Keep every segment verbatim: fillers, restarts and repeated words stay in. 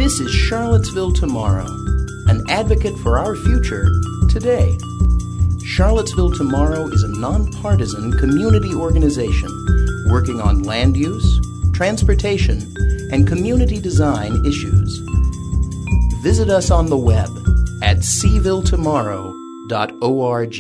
This is Charlottesville Tomorrow, an advocate for our future today. Charlottesville Tomorrow is a nonpartisan community organization working on land use, transportation, and community design issues. Visit us on the web at c ville tomorrow dot org.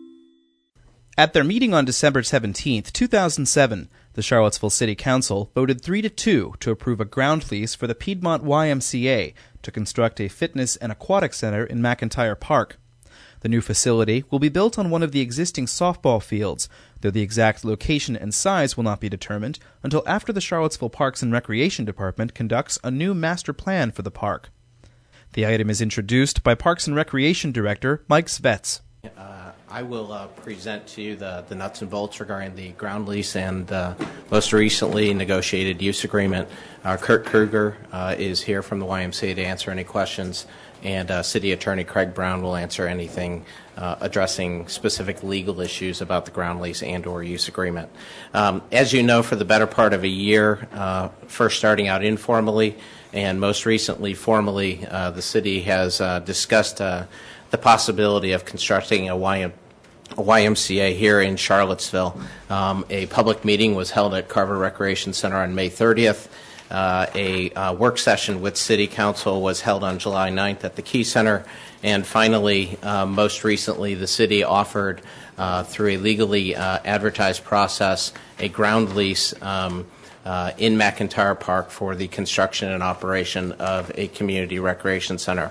At their meeting on December seventeenth, two thousand seven, the Charlottesville City Council voted three to two to approve a ground lease for the Piedmont Y M C A to construct a fitness and aquatic center in McIntyre Park. The new facility will be built on one of the existing softball fields, though the exact location and size will not be determined until after the Charlottesville Parks and Recreation Department conducts a new master plan for the park. The item is introduced by Parks and Recreation Director Mike Svets. Uh, I will uh, present to you the, the nuts and bolts regarding the ground lease and uh, most recently negotiated use agreement. Uh, Kurt Kruger uh, is here from the Y M C A to answer any questions, and uh, City Attorney Craig Brown will answer anything uh, addressing specific legal issues about the ground lease and or use agreement. Um, as you know, for the better part of a year, uh, first starting out informally and most recently formally, uh, the city has uh, discussed uh, the possibility of constructing a Y M C A A Y M C A here in Charlottesville. Um, a public meeting was held at Carver Recreation Center on May thirtieth. Uh, a uh, work session with City Council was held on July ninth at the Key Center. And finally, uh, most recently, the city offered, uh, through a legally uh, advertised process, a ground lease um, uh, in McIntyre Park for the construction and operation of a community recreation center.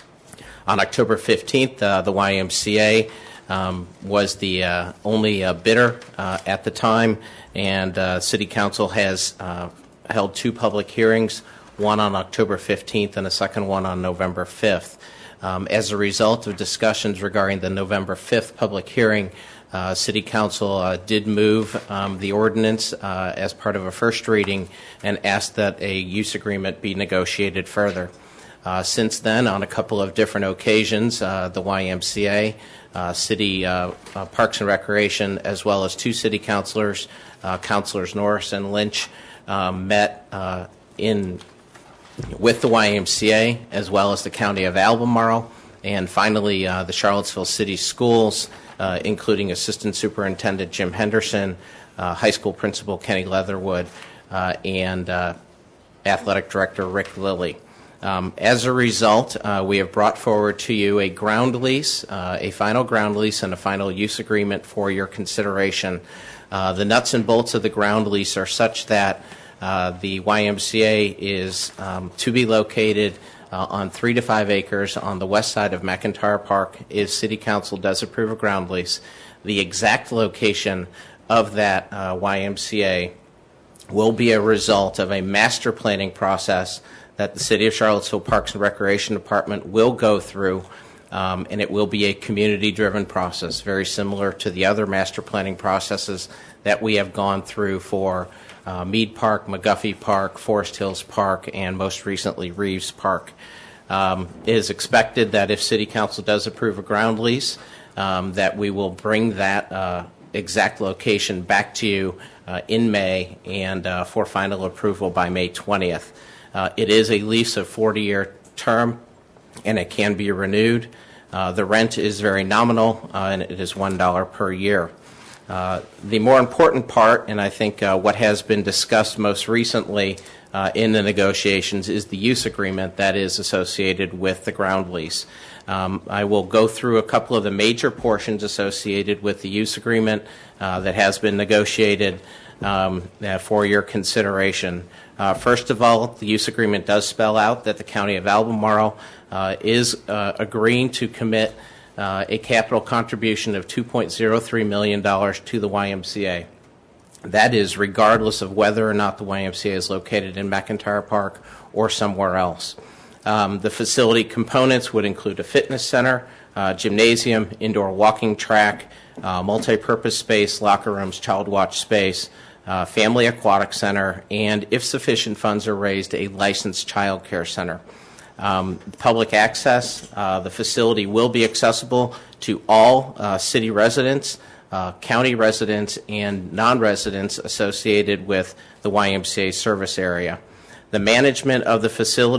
On October fifteenth, uh, the Y M C A Um, was the uh, only uh, bidder uh, at the time, and uh, City Council has uh, held two public hearings, one on October fifteenth and a second one on November fifth. Um, as a result of discussions regarding the November fifth public hearing, uh, City Council uh, did move um, the ordinance uh, as part of a first reading and asked that a use agreement be negotiated further. Uh, since then, on a couple of different occasions, uh, the Y M C A, uh, City uh, uh, Parks and Recreation, as well as two city councilors, uh, Councilors Norris and Lynch, uh, met uh, in with the Y M C A, as well as the County of Albemarle, and finally uh, the Charlottesville City Schools, uh, including Assistant Superintendent Jim Henderson, uh, High School Principal Kenny Leatherwood, uh, and uh, Athletic Director Rick Lilly. Um, as a result, uh, we have brought forward to you a ground lease, uh, a final ground lease, and a final use agreement for your consideration. Uh, the nuts and bolts of the ground lease are such that uh, the Y M C A is um, to be located uh, on three to five acres on the west side of McIntyre Park. If City Council does approve a ground lease, the exact location of that uh, Y M C A will be a result of a master planning process that the City of Charlottesville Parks and Recreation Department will go through, um, and it will be a community-driven process, very similar to the other master planning processes that we have gone through for uh, Mead Park, McGuffey Park, Forest Hills Park, and most recently Reeves Park. Um, it is expected that if City Council does approve a ground lease, um, that we will bring that uh, exact location back to you uh, in May and uh, for final approval by May twentieth. Uh, it is a lease of forty-year term, and it can be renewed. Uh, the rent is very nominal, uh, and it is one dollar per year. Uh, the more important part, and I think uh, what has been discussed most recently uh, in the negotiations, is the use agreement that is associated with the ground lease. Um, I will go through a couple of the major portions associated with the use agreement uh, that has been negotiated um, uh, for your consideration. Uh, first of all, the use agreement does spell out that the County of Albemarle uh, is uh, agreeing to commit uh, a capital contribution of two point zero three million dollars to the Y M C A. That is regardless of whether or not the Y M C A is located in McIntyre Park or somewhere else. Um, the facility components would include a fitness center, uh, gymnasium, indoor walking track, uh, multi-purpose space, locker rooms, child watch space, Uh, family aquatic center, and if sufficient funds are raised, a licensed child care center. Um, public access, uh, the facility will be accessible to all uh, city residents, uh, county residents, and non-residents associated with the Y M C A service area. The management of the facility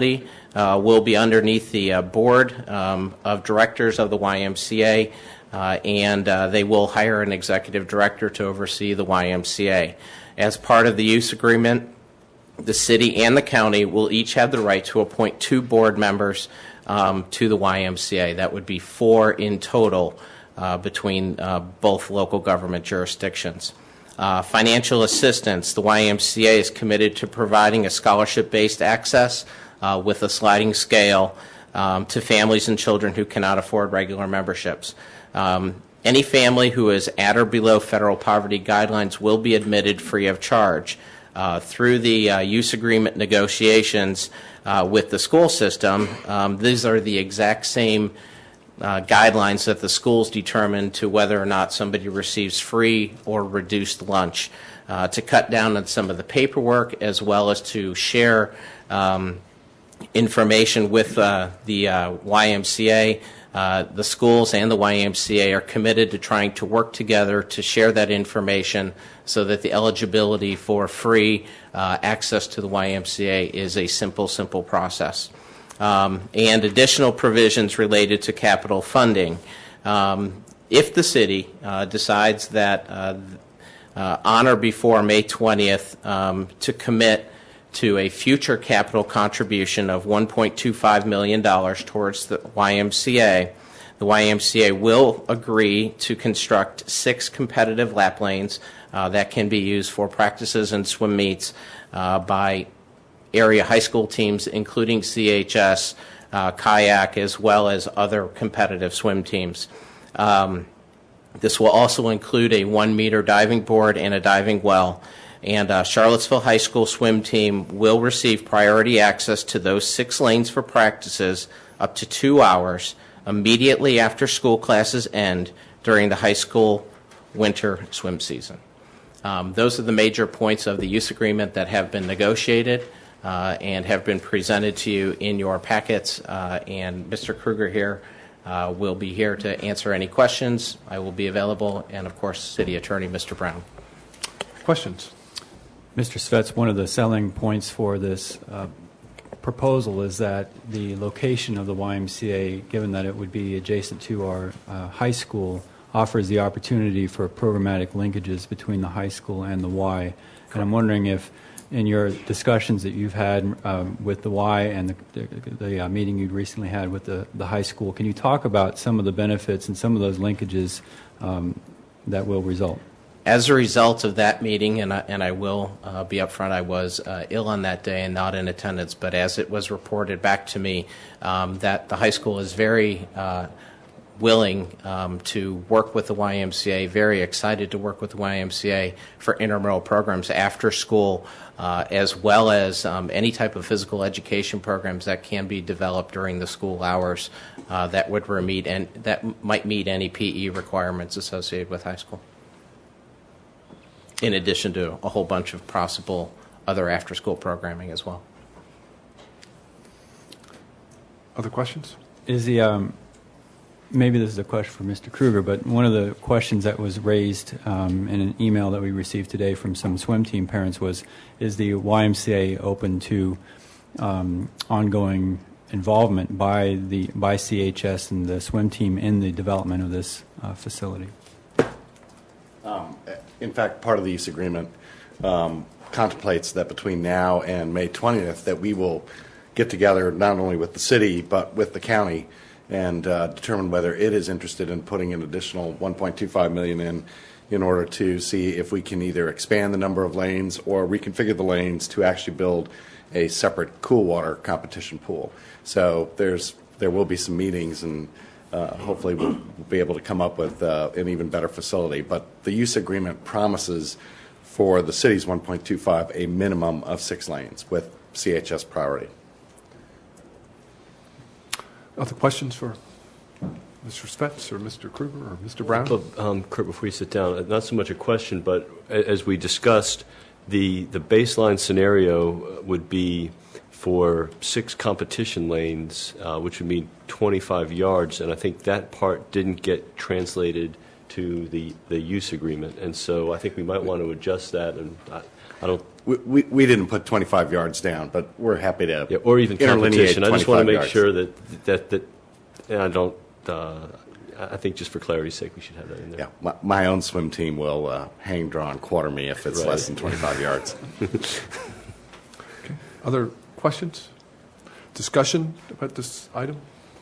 uh, will be underneath the uh, board um, of directors of the Y M C A, uh, and uh, they will hire an executive director to oversee the Y M C A. As part of the use agreement, the city and the county will each have the right to appoint two board members um, to the Y M C A. That would be four in total uh, between uh, both local government jurisdictions. Uh, financial assistance. The Y M C A is committed to providing a scholarship-based access uh, with a sliding scale um, to families and children who cannot afford regular memberships. Um, any family who is at or below federal poverty guidelines will be admitted free of charge. Uh, through the uh, use agreement negotiations uh, with the school system, um, these are the exact same uh, guidelines that the schools determine to whether or not somebody receives free or reduced lunch, uh, to cut down on some of the paperwork as well as to share um, information with uh, the uh, Y M C A. Uh, the schools and the Y M C A are committed to trying to work together to share that information so that the eligibility for free uh, access to the Y M C A is a simple, simple process. Um, and additional provisions related to capital funding. Um, if the city uh, decides that uh, uh, on or before May twentieth um, to commit to a future capital contribution of one point two five million dollars towards the Y M C A, the Y M C A will agree to construct six competitive lap lanes uh, that can be used for practices and swim meets uh, by area high school teams, including C H S, uh, kayak, as well as other competitive swim teams. Um, this will also include a one-meter diving board and a diving well. And uh, Charlottesville High School swim team will receive priority access to those six lanes for practices up to two hours immediately after school classes end during the high school winter swim season. Um, those are the major points of the use agreement that have been negotiated uh, and have been presented to you in your packets. Uh, and Mister Kruger here uh, will be here to answer any questions. I will be available, and of course, City Attorney Mister Brown. Questions? Mister Svets, one of the selling points for this uh, proposal is that the location of the Y M C A, given that it would be adjacent to our uh, high school, offers the opportunity for programmatic linkages between the high school and the Y. And I'm wondering if, in your discussions that you've had um, with the Y and the, the, the uh, meeting you'd recently had with the, the high school, can you talk about some of the benefits and some of those linkages um, that will result? As a result of that meeting, and I, and I will uh, be upfront, I was uh, ill on that day and not in attendance, but as it was reported back to me, um, that the high school is very uh, willing um, to work with the Y M C A, very excited to work with the Y M C A for intramural programs after school, uh, as well as um, any type of physical education programs that can be developed during the school hours uh, that would meet and that might meet any P E requirements associated with high school, in addition to a whole bunch of possible other after-school programming as well. Other questions? Is the um, maybe this is a question for Mister Kruger, but one of the questions that was raised um, in an email that we received today from some swim team parents was, is the Y M C A open to um, ongoing involvement by the by C H S and the swim team in the development of this uh, facility? Um, in fact, part of the use agreement um, contemplates that between now and May twentieth that we will get together not only with the city but with the county and uh, determine whether it is interested in putting an additional one point two five million dollars in in order to see if we can either expand the number of lanes or reconfigure the lanes to actually build a separate cool water competition pool. So there's there will be some meetings, and Uh, hopefully we'll be able to come up with uh, an even better facility. But the use agreement promises for the city's one point two five a minimum of six lanes with C H S priority. Other questions for Mister Svets or Mister Kruger or Mister Brown? Well, um, Kurt, before you sit down, not so much a question, but as we discussed, the, the baseline scenario would be for six competition lanes, uh, which would mean twenty-five yards, and I think that part didn't get translated to the, the use agreement. And so I think we might want to adjust that. And I, I don't. We, we, we didn't put twenty-five yards down, but we're happy to Yeah, or even interlineate competition. I just want to make yards. sure that, that, that, and I don't, uh, I think just for clarity's sake, we should have that in there. Yeah, my, my own swim team will uh, hang, draw, and quarter me if it's Right. less than twenty-five yards. Okay. Other questions? Discussion about this item?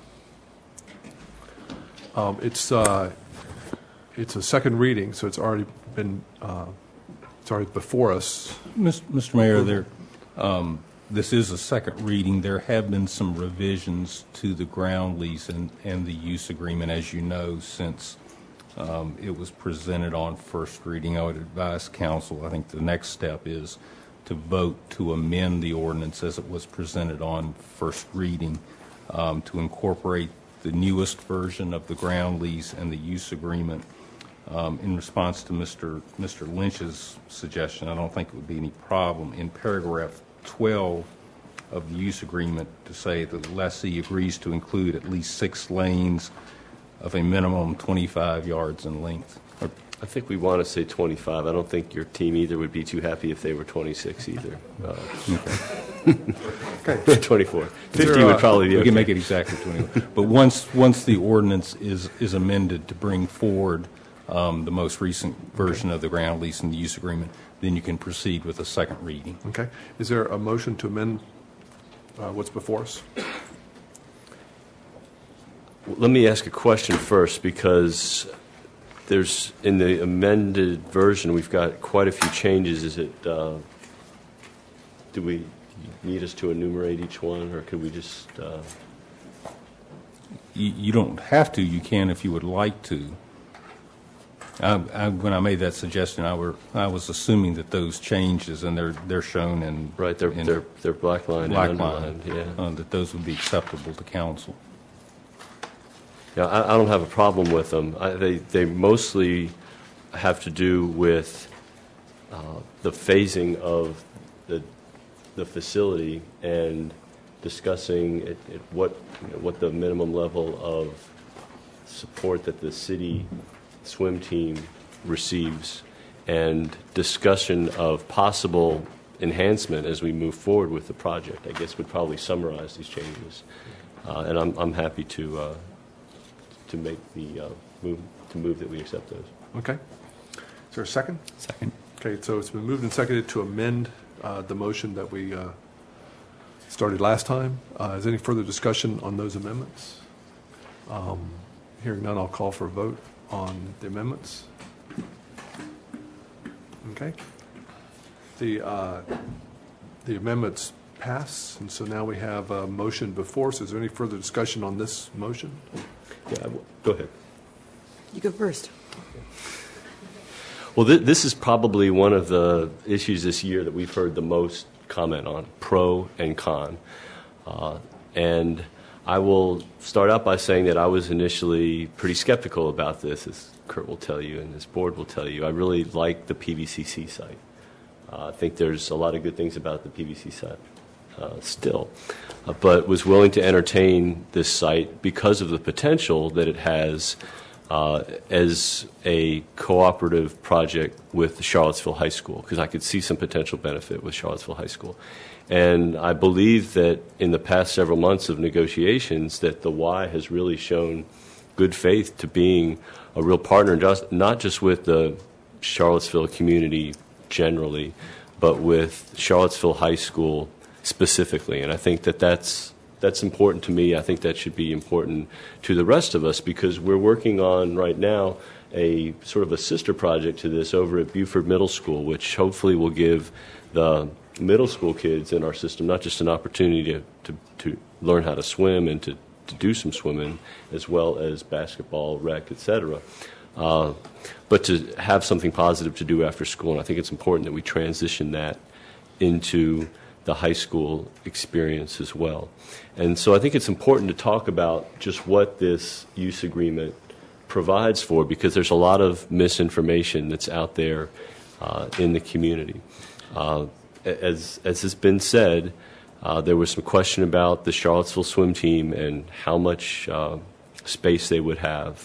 Um, It's, uh, it's a second reading, so it's already been, uh, it's already before us. Mis- Mister Mayor, there, um, this is a second reading. There have been some revisions to the ground lease and, and the use agreement, as you know, since um, it was presented on first reading. I would advise council, I think the next step is to vote to amend the ordinance as it was presented on first reading um, to incorporate the newest version of the ground lease and the use agreement. Um, in response to Mister Mister Lynch's suggestion, I don't think it would be any problem in paragraph twelve of the use agreement to say that the lessee agrees to include at least six lanes of a minimum twenty-five yards in length. Or, I think we want to say twenty-five. I don't think your team either would be too happy if they were twenty-six either. Uh, Okay. twenty-four. there, fifty would uh, probably be we okay. can make it exactly twenty. But once once the ordinance is is amended to bring forward um, the most recent version of the ground lease and the use agreement, then you can proceed with a second reading. Okay. Is there a motion to amend uh, what's before us? Let me ask a question first, because there's, in the amended version, we've got quite a few changes. Is it, uh, do we need us to enumerate each one, or could we just, uh, You, you don't have to. You can if you would like to. I, I, when I made that suggestion, I were I was assuming that those changes, and they're they're shown in right, they're, in they're, they're black line black and line, underlined, yeah. uh, that those would be acceptable to council. Yeah, I, I don't have a problem with them. I, they, they mostly have to do with uh, the phasing of the, the facility and discussing it, it, what, you know, what the minimum level of support that the city swim team receives, and discussion of possible enhancement as we move forward with the project, I guess would probably summarize these changes. Uh, and I'm, I'm happy to, uh, to make the uh, move, to move that we accept those. Okay. Is there a second? Second. Okay, so it's been moved and seconded to amend uh, the motion that we uh, started last time. Uh, Is there any further discussion on those amendments? Um, Hearing none, I'll call for a vote on the amendments. Okay. The, uh, the amendments pass, and so now we have a motion before us. Is there any further discussion on this motion? Yeah, I will- go ahead. You go first. Well, th- this is probably one of the issues this year that we've heard the most comment on, pro and con. Uh, and I will start out by saying that I was initially pretty skeptical about this, as Kurt will tell you and this board will tell you. I really like the P V C C site. Uh, I think there's a lot of good things about the P V C site uh, still, uh, but was willing to entertain this site because of the potential that it has uh, as a cooperative project with Charlottesville High School, because I could see some potential benefit with Charlottesville High School. And I believe that in the past several months of negotiations that the Y has really shown good faith to being a real partner, just, not just with the Charlottesville community generally, but with Charlottesville High School specifically. And I think that that's, that's important to me. I think that should be important to the rest of us, because we're working on right now a sort of a sister project to this over at Buford Middle School, which hopefully will give the middle school kids in our system not just an opportunity to, to, to learn how to swim and to, to do some swimming, as well as basketball, rec, et cetera, uh, but to have something positive to do after school. And I think it's important that we transition that into the high school experience as well. And so I think it's important to talk about just what this use agreement provides for, because there's a lot of misinformation that's out there uh, in the community. Uh, as, as has been said, uh, there was some question about the Charlottesville swim team and how much uh, space they would have.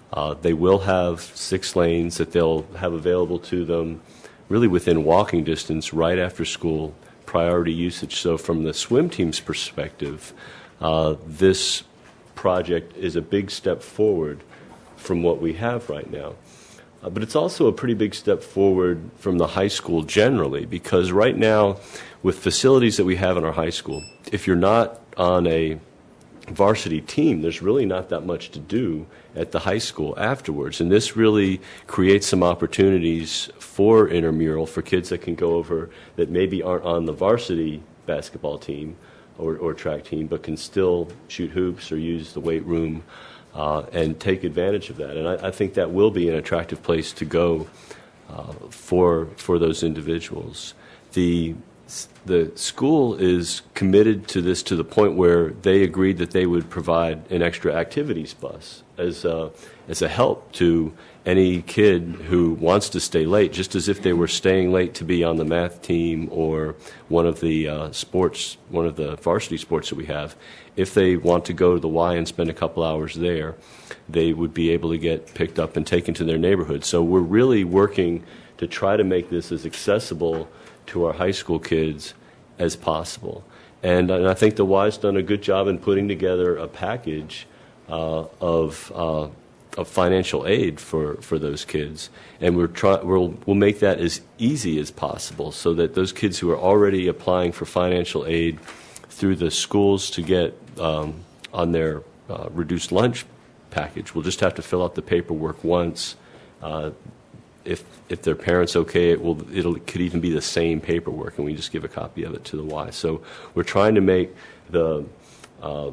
Uh, they will have six lanes that they'll have available to them really within walking distance right after school, priority usage. So from the swim team's perspective, uh, this project is a big step forward from what we have right now. Uh, but it's also a pretty big step forward from the high school generally, because right now, with facilities that we have in our high school, if you're not on a varsity team, there's really not that much to do at the high school afterwards. And this really creates some opportunities for intramural for kids that can go over that maybe aren't on the varsity basketball team or, or track team, but can still shoot hoops or use the weight room uh, and take advantage of that. And I, I think that will be an attractive place to go uh, for for those individuals. The The school is committed to this to the point where they agreed that they would provide an extra activities bus as a, as a help to any kid who wants to stay late, just as if they were staying late to be on the math team or one of the uh, sports, one of the varsity sports that we have. If they want to go to the Y and spend a couple hours there, they would be able to get picked up and taken to their neighborhood. So we're really working to try to make this as accessible to our high school kids as possible. And, and I think the Y's done a good job in putting together a package uh, of, uh, of financial aid for, for those kids. And we're try, we'll, we'll make that as easy as possible so that those kids who are already applying for financial aid through the schools to get um, on their uh, reduced lunch package will just have to fill out the paperwork once. Uh, If if their parents okay, it will it'll it could even be the same paperwork, and we just give a copy of it to the Y. So we're trying to make the uh,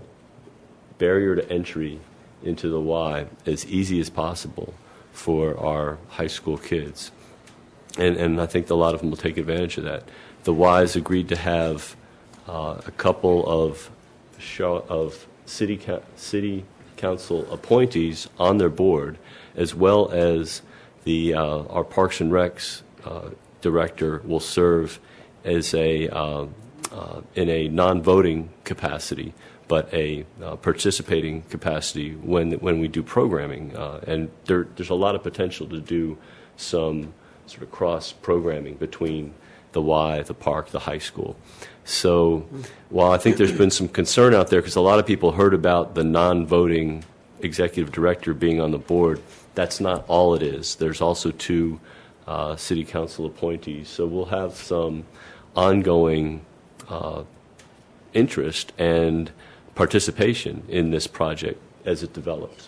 barrier to entry into the Y as easy as possible for our high school kids, and and I think a lot of them will take advantage of that. The Y has agreed to have uh, a couple of show, of city city council appointees on their board, as well as The uh, our Parks and Recs uh, director will serve as a uh, uh, in a non-voting capacity, but a uh, participating capacity when when we do programming. Uh, and there, there's a lot of potential to do some sort of cross programming between the Y, the park, the high school. So while I think there's been some concern out there, because a lot of people heard about the non-voting executive director being on the board, that's not all it is. There's also two uh, city council appointees. So we'll have some ongoing uh, interest and participation in this project as it develops.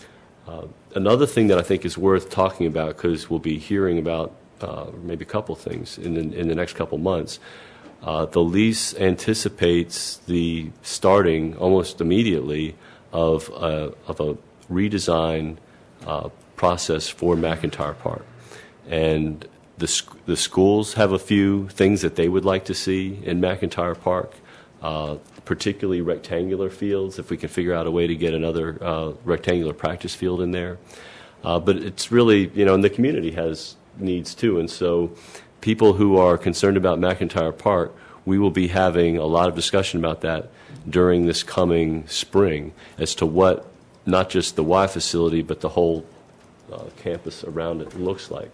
Uh, another thing that I think is worth talking about, because we'll be hearing about uh, maybe a couple things in the, in the next couple months, uh, the lease anticipates the starting almost immediately of a, of a redesign Uh, process for McIntyre Park. And the, sc- the schools have a few things that they would like to see in McIntyre Park, uh, particularly rectangular fields, if we can figure out a way to get another uh, rectangular practice field in there. Uh, but it's really, you know, and the community has needs too. And so people who are concerned about McIntyre Park, we will be having a lot of discussion about that during this coming spring as to what not just the Y facility, but the whole uh, campus around it looks like.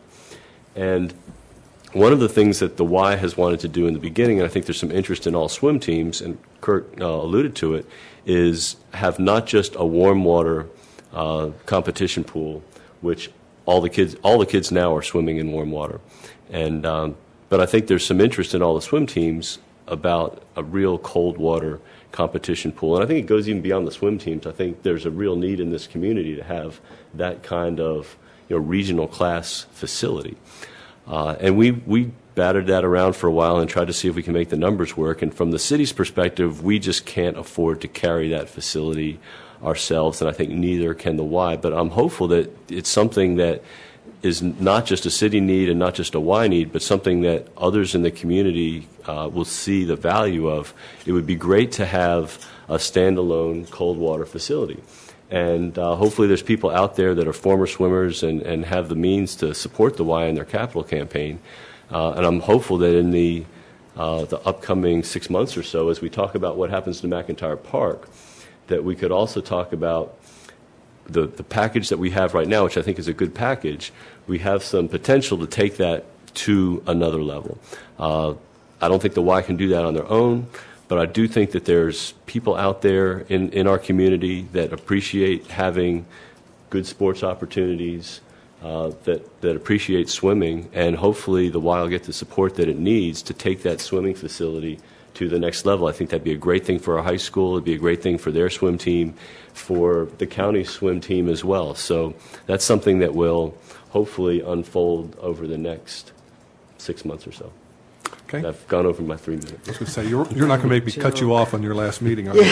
And one of the things that the Y has wanted to do in the beginning, and I think there's some interest in all swim teams, and Kurt uh, alluded to it, is have not just a warm water uh, competition pool, which all the kids all the kids now are swimming in warm water. And um, but I think there's some interest in all the swim teams about a real cold water competition pool. And I think it goes even beyond the swim teams. I think there's a real need in this community to have that kind of, you know, regional class facility. Uh, and we, we battered that around for a while and tried to see if we can make the numbers work. And from the city's perspective, we just can't afford to carry that facility ourselves, and I think neither can the Y. But I'm hopeful that it's something that is not just a city need and not just a Y need, but something that others in the community uh, will see the value of. It would be great to have a standalone cold water facility. And uh, hopefully there's people out there that are former swimmers and, and have the means to support the Y in their capital campaign. Uh, and I'm hopeful that in the, uh, the upcoming six months or so, as we talk about what happens to McIntyre Park, that we could also talk about the, the package that we have right now, which I think is a good package, we have some potential to take that to another level. Uh, I don't think the Y can do that on their own, but I do think that there's people out there in, in our community that appreciate having good sports opportunities, uh, that, that appreciate swimming, and hopefully the Y will get the support that it needs to take that swimming facility to the next level. I think that'd be a great thing for our high school. It'd be a great thing for their swim team, for the county swim team as well. So that's something that will hopefully unfold over the next six months or so. Okay. And I've gone over my three minutes. I was going to say, you're, you're not going to make me cut you off on your last meeting, are you?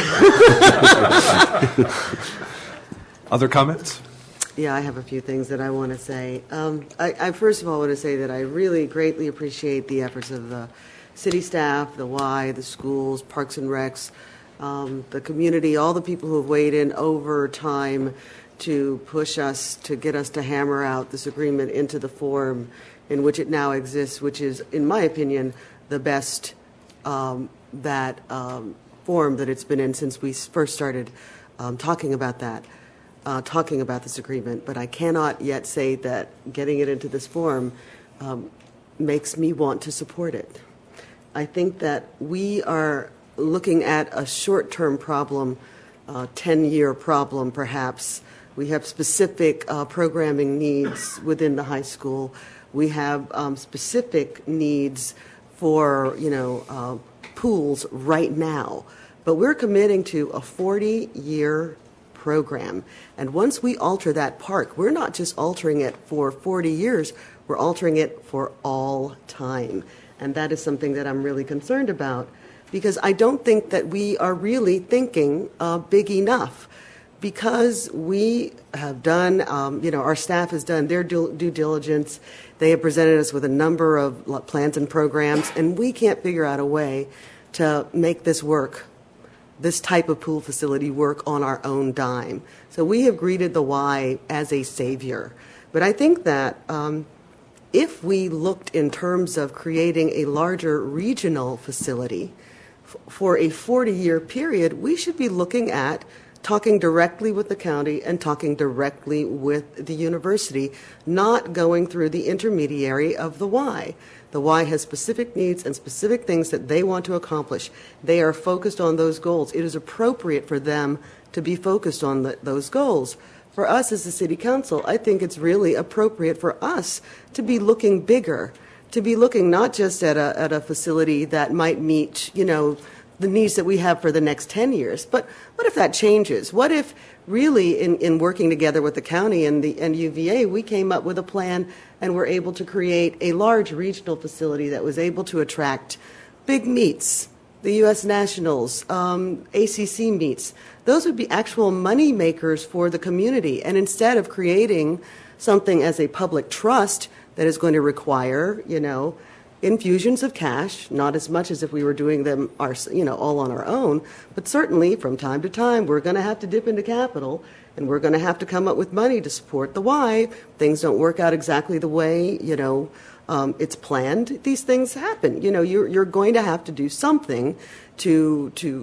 Other comments? Yeah, I have a few things that I want to say. Um, I, I first of all want to say that I really greatly appreciate the efforts of the city staff, the Y, the schools, Parks and Recs, um, the community, all the people who have weighed in over time to push us, to get us to hammer out this agreement into the form in which it now exists, which is, in my opinion, the best um, that um, form that it's been in since we first started um, talking about that, uh, talking about this agreement. But I cannot yet say that getting it into this form um, makes me want to support it. I think that we are looking at a short-term problem, uh, ten-year problem perhaps. We have specific uh, programming needs within the high school. We have um, specific needs for, you know, uh, pools right now. But we're committing to a forty-year program. And once we alter that park, we're not just altering it for forty years, we're altering it for all time. And that is something that I'm really concerned about, because I don't think that we are really thinking uh, big enough. Because we have done, um, you know, our staff has done their due, due diligence. They have presented us with a number of plans and programs, and we can't figure out a way to make this work, this type of pool facility work on our own dime. So we have greeted the Y as a savior. But I think that um, if we looked in terms of creating a larger regional facility f- for a forty-year period, we should be looking at talking directly with the county and talking directly with the university, not going through the intermediary of the Y. The Y has specific needs and specific things that they want to accomplish. They are focused on those goals. It is appropriate for them to be focused on the, those goals. For us as the city council, I think it's really appropriate for us to be looking bigger, to be looking not just at a, at a facility that might meet, you know, the needs that we have for the next ten years. But what if that changes? What if really in, in working together with the county and the and U V A, we came up with a plan and were able to create a large regional facility that was able to attract big meets, the U S Nationals, um, A C C meets. Those would be actual money makers for the community. And instead of creating something as a public trust that is going to require, you know, infusions of cash, not as much as if we were doing them, our, you know, all on our own, but certainly from time to time we're going to have to dip into capital, and we're going to have to come up with money to support the Y. Things don't work out exactly the way, you know, um, it's planned. These things happen. You know, you're you're going to have to do something to to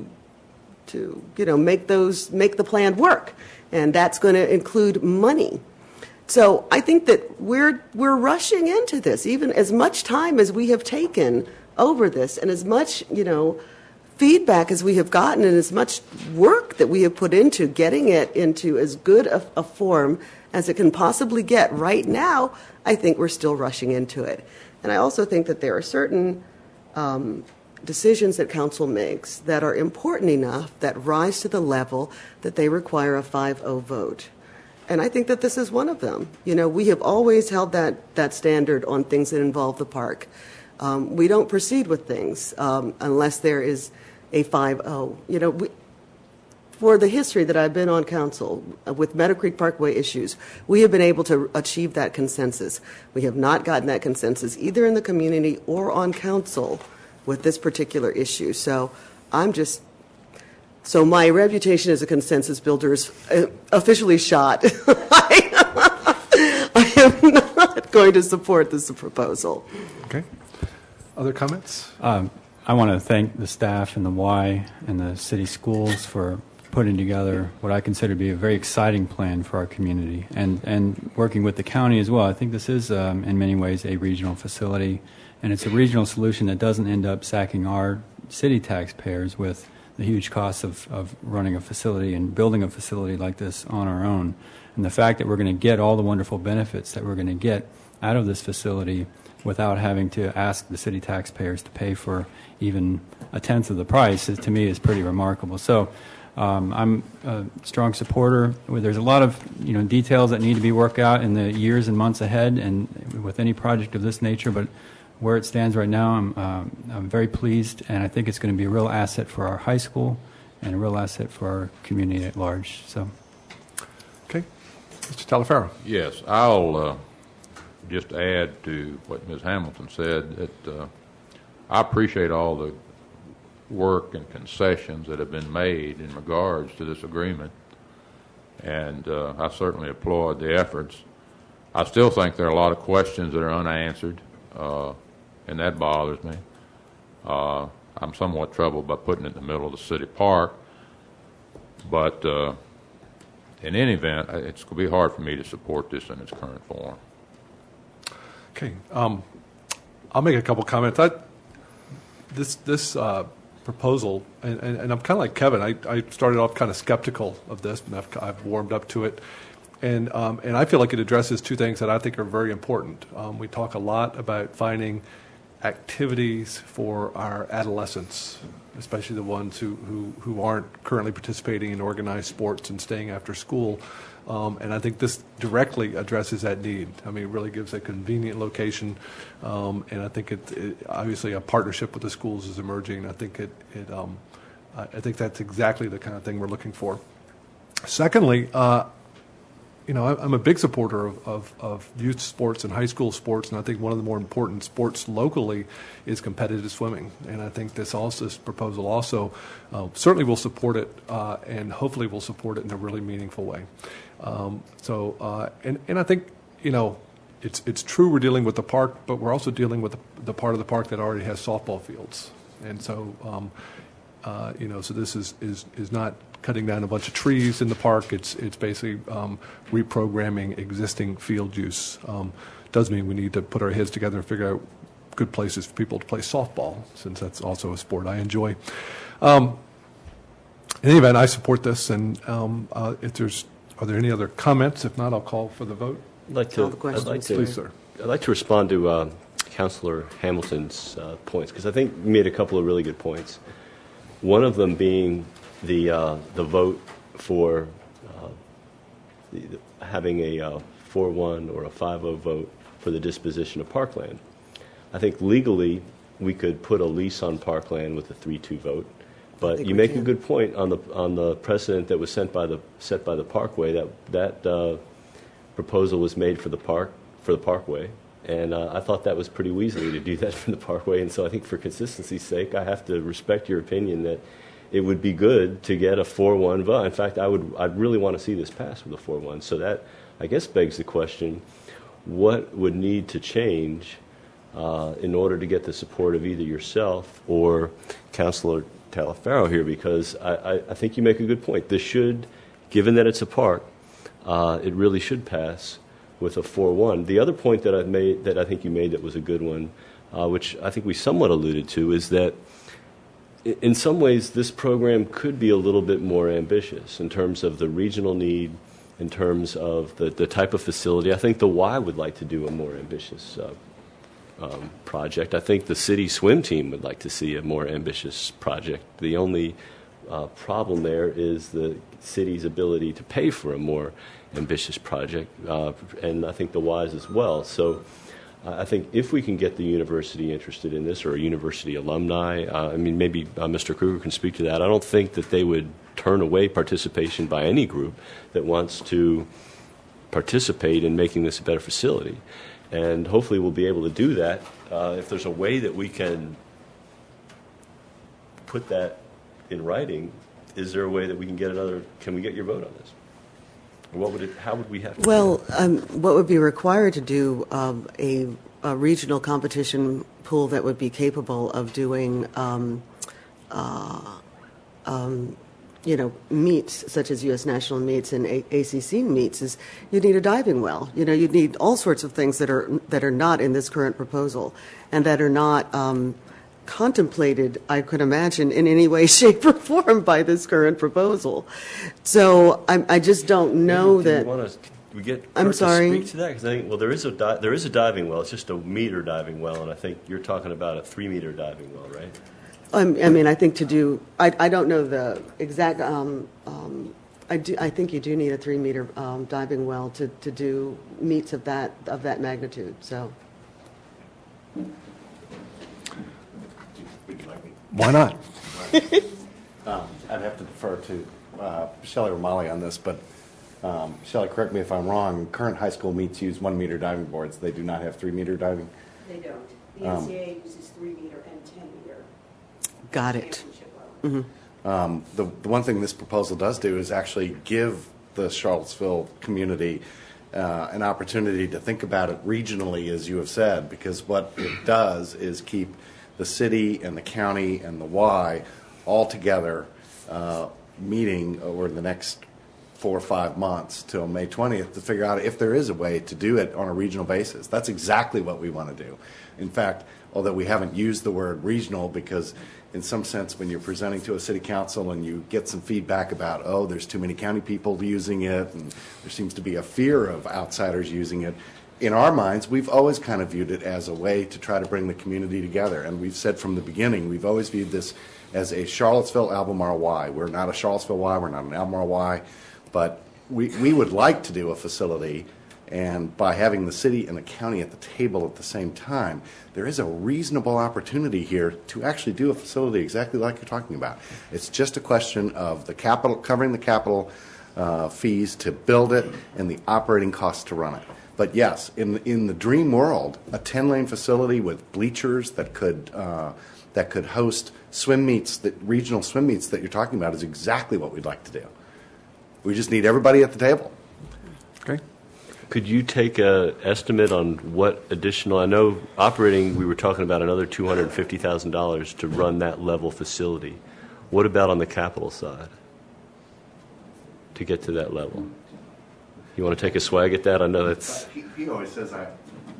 to you know make those make the plan work, and that's going to include money. So I think that we're we're rushing into this, even as much time as we have taken over this, and as much, you know, feedback as we have gotten, and as much work that we have put into getting it into as good a, a form as it can possibly get right now. I think we're still rushing into it. And I also think that there are certain um, decisions that council makes that are important enough that rise to the level that they require a five oh vote. And I think that this is one of them. You know, we have always held that, that standard on things that involve the park. Um, we don't proceed with things um, unless there is a five oh. You know, we, for the history that I've been on council uh, with Meadow Creek Parkway issues, we have been able to achieve that consensus. We have not gotten that consensus either in the community or on council with this particular issue. So I'm just... So my reputation as a consensus builder is officially shot. I, I am not going to support this proposal. Okay. Other comments? Um, I want to thank the staff and the Y and the city schools for putting together what I consider to be a very exciting plan for our community, and, and working with the county as well. I think this is, um, in many ways, a regional facility, and it's a regional solution that doesn't end up sacking our city taxpayers with the huge costs of, of running a facility and building a facility like this on our own. And the fact that we're going to get all the wonderful benefits that we're going to get out of this facility without having to ask the city taxpayers to pay for even a tenth of the price, is, to me, is pretty remarkable. So um, I'm a strong supporter. There's a lot of you know details that need to be worked out in the years and months ahead, and with any project of this nature. But where it stands right now, I'm um, I'm very pleased, and I think it's going to be a real asset for our high school and a real asset for our community at large. So, okay, Mister Talaferro. Yes, I'll uh, just add to what Miz Hamilton said that uh, I appreciate all the work and concessions that have been made in regards to this agreement, and uh, I certainly applaud the efforts. I still think there are a lot of questions that are unanswered, uh, and that bothers me. Uh, I'm somewhat troubled by putting it in the middle of the city park, but uh, in any event, it's going to be hard for me to support this in its current form. Okay, um, I'll make a couple comments. I, this this uh, proposal, and, and, and I'm kind of like Kevin. I, I started off kind of skeptical of this, and I've, I've warmed up to it. And um, and I feel like it addresses two things that I think are very important. Um, we talk a lot about finding activities for our adolescents, especially the ones who, who, who aren't currently participating in organized sports and staying after school. Um, and I think this directly addresses that need. I mean, it really gives a convenient location, um, and I think it, it obviously a partnership with the schools is emerging. I think it, it um, I think that's exactly the kind of thing we're looking for. Secondly, uh, you know, I'm a big supporter of, of, of youth sports and high school sports, and I think one of the more important sports locally is competitive swimming. And I think this also, this proposal also uh, certainly will support it, uh, and hopefully will support it in a really meaningful way. Um, so, uh, and and I think you know, it's it's true we're dealing with the park, but we're also dealing with the, the part of the park that already has softball fields, and so um, uh, you know, so this is is is not cutting down a bunch of trees in the park. It's it's basically um, reprogramming existing field use. Um, does mean we need to put our heads together and figure out good places for people to play softball, since that's also a sport I enjoy. Um, in any event, I support this, and um, uh, if there's are there any other comments? If not, I'll call for the vote. I'd like to, I'd like to, Please, sir. I'd like to respond to uh, Councilor Hamilton's uh, points, because I think you made a couple of really good points. One of them being the uh, the vote for uh, the, the, having a uh, four one or a five oh vote for the disposition of parkland. I think legally we could put a lease on parkland with a three two vote, but you make can. a good point on the on the precedent that was sent by the set by the Parkway. That that uh, proposal was made for the park for the Parkway, and uh, I thought that was pretty weaselly to do that for the Parkway. And so I think for consistency's sake, I have to respect your opinion that it would be good to get a four one vote. In fact, I would I'd really want to see this pass with a four one. So that, I guess, begs the question, what would need to change uh, in order to get the support of either yourself or Councilor Talaferro here? Because I, I, I think you make a good point. This should, given that it's a park, uh, it really should pass with a four one. The other point that I've made, that I think you made that was a good one, uh, which I think we somewhat alluded to, is that in some ways, this program could be a little bit more ambitious in terms of the regional need, in terms of the, the type of facility. I think the Y would like to do a more ambitious uh, um, project. I think the city swim team would like to see a more ambitious project. The only uh, problem there is the city's ability to pay for a more ambitious project, uh, and I think the Y's as well. So I think if we can get the university interested in this, or a university alumni, uh, I mean, maybe uh, Mister Kruger can speak to that. I don't think that they would turn away participation by any group that wants to participate in making this a better facility. And hopefully we'll be able to do that. Uh, if there's a way that we can put that in writing, is there a way that we can get another, can we get your vote on this? What would it, how would we have to Well, do um, what would be required to do um, a, a regional competition pool that would be capable of doing um, uh, um, you know, meets, such as U S National meets and A- ACC meets, is you need a diving well. You know, you need all sorts of things that are that are not in this current proposal and that are not um, contemplated, I could imagine, in any way, shape, or form by this current proposal. So I, I just don't know Do you that. want to we get Kurt I'm sorry? to speak to that? Because I think, well, there is a di- there is a diving well. It's just a meter diving well, and I think you're talking about a three meter diving well, right? Um, I mean, I think to do, I, I don't know the exact, um, um, I do, I think you do need a three meter um, diving well to, to do meets of that, of that magnitude, so. Why not? Um, I'd have to defer to uh, Shelley or Molly on this, but um, Shelley, correct me if I'm wrong, current high school meets use one-meter diving boards. They do not have three-meter diving? They don't. The N C A A uses three meter and ten meter. Got it. Mm-hmm. Um, the, the one thing this proposal does do is actually give the Charlottesville community uh, an opportunity to think about it regionally, as you have said, because what it does is keep the city and the county and the Y all together uh, meeting over the next four or five months till May twentieth to figure out if there is a way to do it on a regional basis. That's exactly what we want to do. In fact, although we haven't used the word regional because in some sense when you're presenting to a city council and you get some feedback about, oh, there's too many county people using it and there seems to be a fear of outsiders using it, in our minds, we've always kind of viewed it as a way to try to bring the community together. And we've said from the beginning, we've always viewed this as a Charlottesville Albemarle Y. We're not a Charlottesville Y, we're not an Albemarle Y, but we, we would like to do a facility, and by having the city and the county at the table at the same time, there is a reasonable opportunity here to actually do a facility exactly like you're talking about. It's just a question of the capital, covering the capital uh, fees to build it and the operating costs to run it. But yes, in in the dream world, a ten-lane facility with bleachers that could uh, that could host swim meets, that regional swim meets that you're talking about, is exactly what we'd like to do. We just need everybody at the table. Okay. Could you take a estimate on what additional? I know operating, we were talking about another two hundred fifty thousand dollars to run that level facility. What about on the capital side to get to that level? You want to take a swag at that? I know that's. He, he always says I.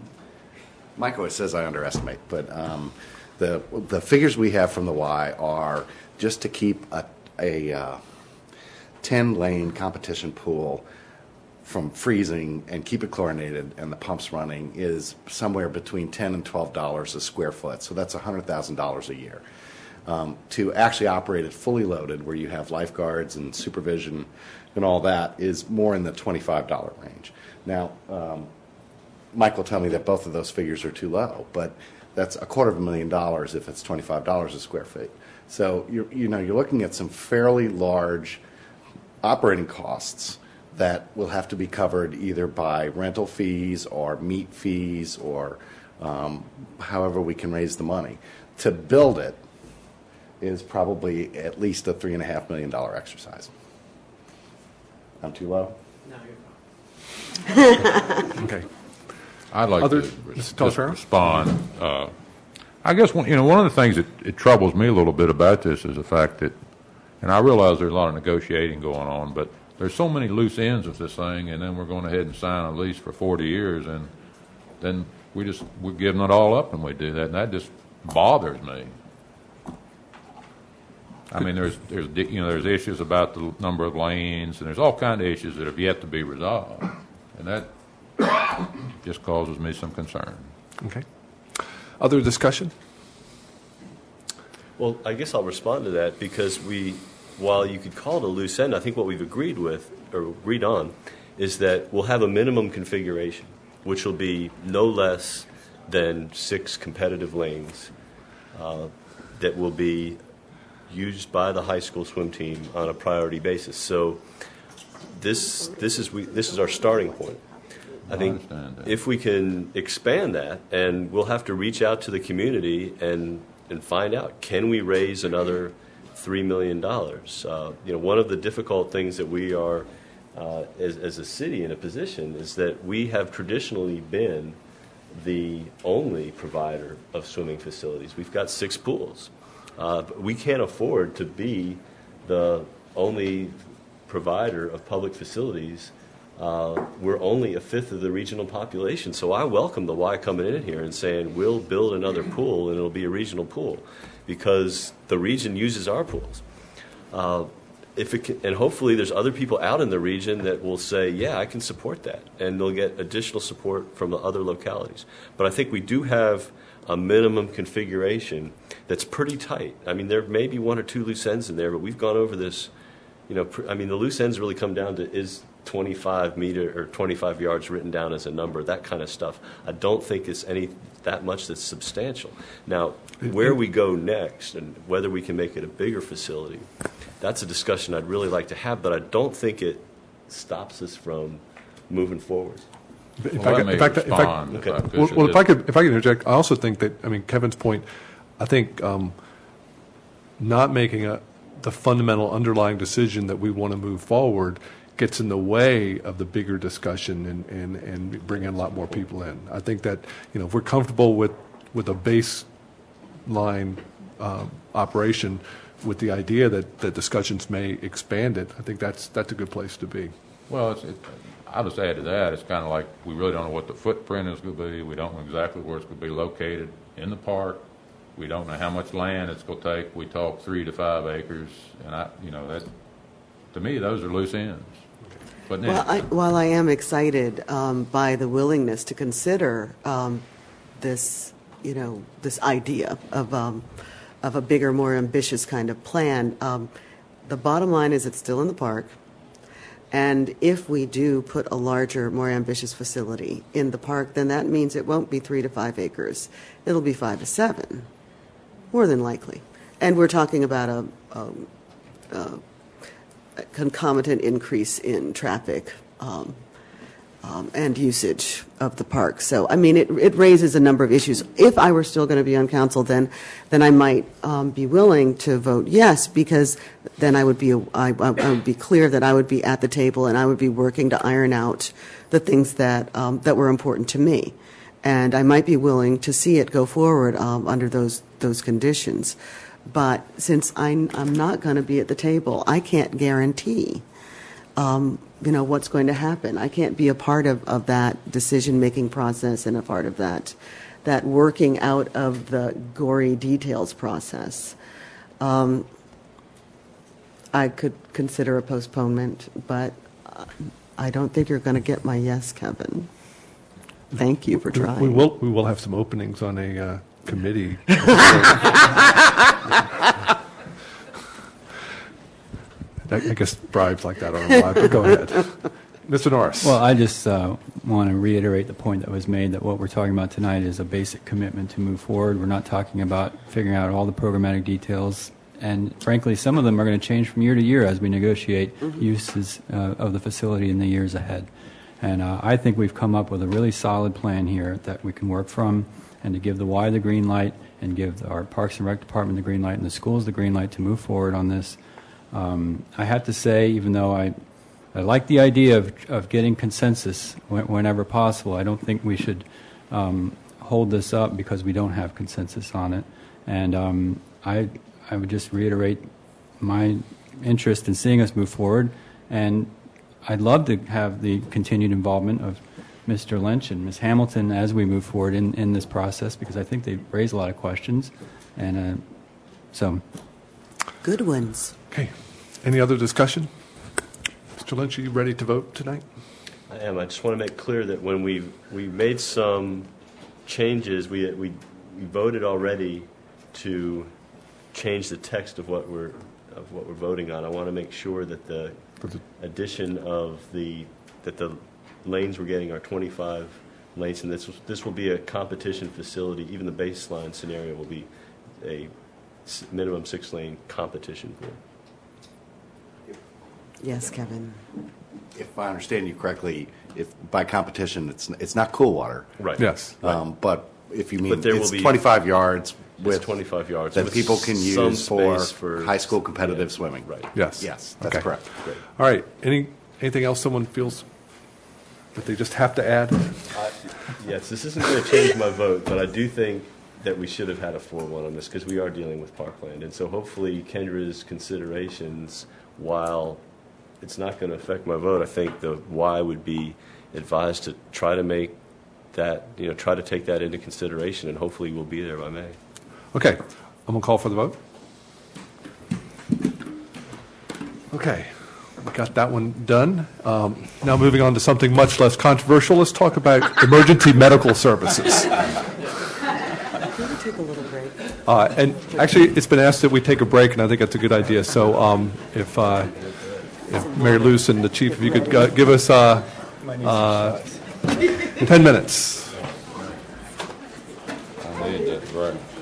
Mike always says I underestimate, but um, the the figures we have from the Y are just to keep a a uh, ten-lane competition pool from freezing and keep it chlorinated and the pumps running is somewhere between ten and twelve dollars a square foot. So that's a hundred thousand dollars a year. Um, to actually operate it fully loaded, where you have lifeguards and supervision and all that, is more in the twenty-five dollar range. Now, um, Mike will tell me that both of those figures are too low, but that's a quarter of a million dollars if it's twenty-five dollars a square feet. So you're, you know, you're looking at some fairly large operating costs that will have to be covered either by rental fees or meat fees or um, however we can raise the money. To build it is probably at least a three and a half million dollar exercise. I'm too low? No, you're fine. Okay. I'd like Other- to Mister res- just Telfair? respond. Uh, I guess one, you know, one of the things that it troubles me a little bit about this is the fact that, and I realize there's a lot of negotiating going on, but there's so many loose ends of this thing, and then we're going ahead and sign a lease for forty years, and then we just we're giving it all up, and we do that, and that just bothers me. I mean, there's there's you know there's issues about the number of lanes, and there's all kind of issues that have yet to be resolved, and that just causes me some concern. Okay. Other discussion? Well, I guess I'll respond to that because we, while you could call it a loose end, I think what we've agreed with or agreed on is that we'll have a minimum configuration, which will be no less than six competitive lanes uh, that will be used by the high school swim team on a priority basis. So this this is we this is our starting point. I think if we can expand that, and we'll have to reach out to the community and and find out, can we raise another three million dollars? Uh, you know, one of the difficult things that we are uh, as as a city in a position is that we have traditionally been the only provider of swimming facilities. We've got six pools. Uh, but we can't afford to be the only provider of public facilities. Uh, we're only a fifth of the regional population. So I welcome the Y coming in here and saying, we'll build another pool and it'll be a regional pool because the region uses our pools. Uh, if it can, and hopefully there's other people out in the region that will say, yeah, I can support that. And they'll get additional support from the other localities. But I think we do have a minimum configuration that's pretty tight. I mean, there may be one or two loose ends in there, but we've gone over this. You know, pr- I mean, the loose ends really come down to is twenty-five meter or twenty-five yards written down as a number, that kind of stuff. I don't think it's any that much that's substantial. Now, where we go next and whether we can make it a bigger facility, that's a discussion I'd really like to have, but I don't think it stops us from moving forward. If Well, I I could- may if I could- if I- respond if Okay. I could Well, to well, if this. I could, if I could interject, I also think that, I mean, Kevin's point, I think um, not making a, the fundamental underlying decision that we want to move forward gets in the way of the bigger discussion and, and, and bringing a lot more people in. I think that, you know, if we're comfortable with, with a baseline um, operation with the idea that, that discussions may expand it, I think that's, that's a good place to be. Well, it's, it, I'll just add to that, it's kind of like we really don't know what the footprint is going to be. We don't know exactly where it's going to be located in the park. We don't know how much land it's going to take. We talk three to five acres, and I, you know, that, to me, those are loose ends. But Well, I, while I am excited um, by the willingness to consider um, this, you know, this idea of um, of a bigger, more ambitious kind of plan, um, the bottom line is it's still in the park. And if we do put a larger, more ambitious facility in the park, then that means it won't be three to five acres. It'll be five to seven, more than likely. And we're talking about a, a, a concomitant increase in traffic um, um, and usage of the park. So, I mean, it, it raises a number of issues. If I were still going to be on council, then then I might um, be willing to vote yes, because then I would be I, I would be clear that I would be at the table and I would be working to iron out the things that um, that were important to me, and I might be willing to see it go forward um, under those those conditions. But since I'm, I'm not going to be at the table, I can't guarantee, um, you know, what's going to happen. I can't be a part of, of that decision-making process and a part of that, that working out of the gory details process. Um, I could consider a postponement, but I don't think you're going to get my yes, Kevin. Thank you for trying. We will, we will have some openings on a uh, committee. I guess bribes like that aren't allowed, but go ahead. Mister Norris. Well, I just uh, want to reiterate the point that was made that what we're talking about tonight is a basic commitment to move forward. We're not talking about figuring out all the programmatic details. And frankly, some of them are going to change from year to year as we negotiate mm-hmm. uses uh, of the facility in the years ahead. And uh, I think we've come up with a really solid plan here that we can work from, and to give the Y the green light and give our Parks and Rec Department the green light and the schools the green light to move forward on this. Um, I have to say, even though I, I like the idea of, of getting consensus wh- whenever possible, I don't think we should um, hold this up because we don't have consensus on it. And um, I, I would just reiterate my interest in seeing us move forward. And I'd love to have the continued involvement of Mister Lynch and Miz Hamilton as we move forward in, in this process, because I think they raise a lot of questions. And uh, so... Good ones. Okay. Any other discussion? Mister Lynch, are you ready to vote tonight? I am. I just want to make clear that when we we made some changes, we we, we voted already to change the text of what we're of what we're voting on. I want to make sure that the addition of the that the lanes we're getting are twenty-five lanes, and this this will be a competition facility. Even the baseline scenario will be a minimum six-lane competition pool. Yes, Kevin. If I understand you correctly, if by competition, it's it's not cool water. Right. Yes. Um, but if you mean But there it's will be- twenty-five yards It's with twenty-five yards that with people can some use for, space for high school competitive yeah, swimming. Right. Yes. Yes, that's Okay. correct. Great. All right. Any anything else someone feels that they just have to add? Yes, this isn't going to change my vote, but I do think that we should have had a four one on this because we are dealing with parkland. And so hopefully Kendra's considerations, while it's not going to affect my vote, I think the why would be advised to try to make that, you know, try to take that into consideration, and hopefully we'll be there by May. Okay, I'm going to call for the vote. Okay, we got that one done. Um, now moving on to something much less controversial. Let's talk about emergency medical services. Can we take a little break? Uh, and actually, it's been asked that we take a break, and I think that's a good idea. So um, if, uh, if Mary Luce and the chief, if you could uh, give us uh, uh, ten minutes. I need that break.